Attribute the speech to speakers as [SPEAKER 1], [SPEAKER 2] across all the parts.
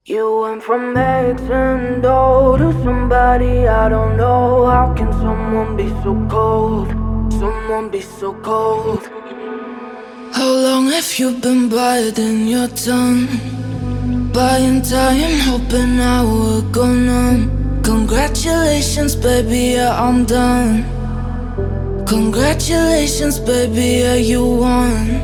[SPEAKER 1] You went from X and O to somebody I don't know. How can someone be so cold? Someone be so cold. How long have you been biting your tongue? Buying time, hoping I would go numb. Congratulations, baby, yeah, I'm done. Congratulations, baby, yeah, you won.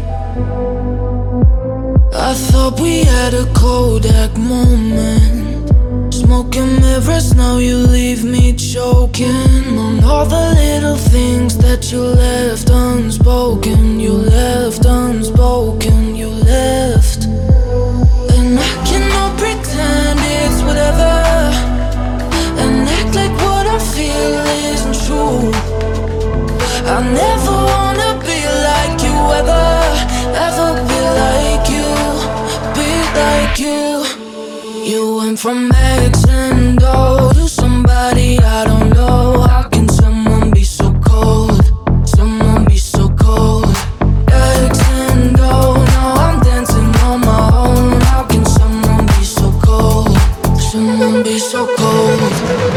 [SPEAKER 1] I thought we had a Kodak moment. Smoking mirrors, now you leave me choking on all the little things that you left unspoken. You left unspoken, you left. And I cannot pretend it's whatever, and act like what I feel isn't true. I never wanna be like you ever, ever be like you, be like you. You went from X and O to somebody I don't know. How can someone be so cold? Someone be so cold. X and O, now I'm dancing on my own. How can someone be so cold? Someone be so cold.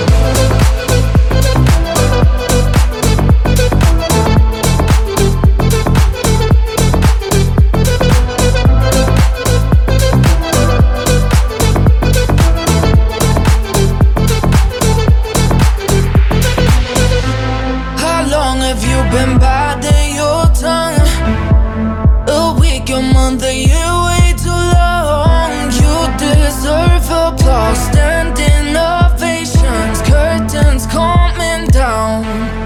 [SPEAKER 1] Been biting your tongue. A week, a month, a year, way too long. You deserve applause, standing ovations, curtains coming down.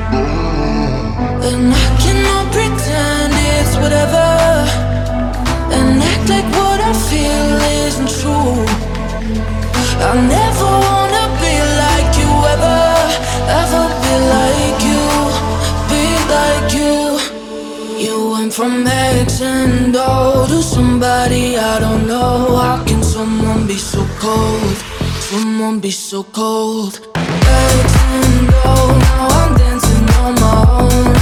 [SPEAKER 1] And I cannot pretend it's whatever, and act like what I feel isn't true. I never wanna be like you ever, ever be like you, like you. You went from X and O to somebody I don't know. How can someone be so cold? Someone be so cold. X and O, now I'm dancing on my own.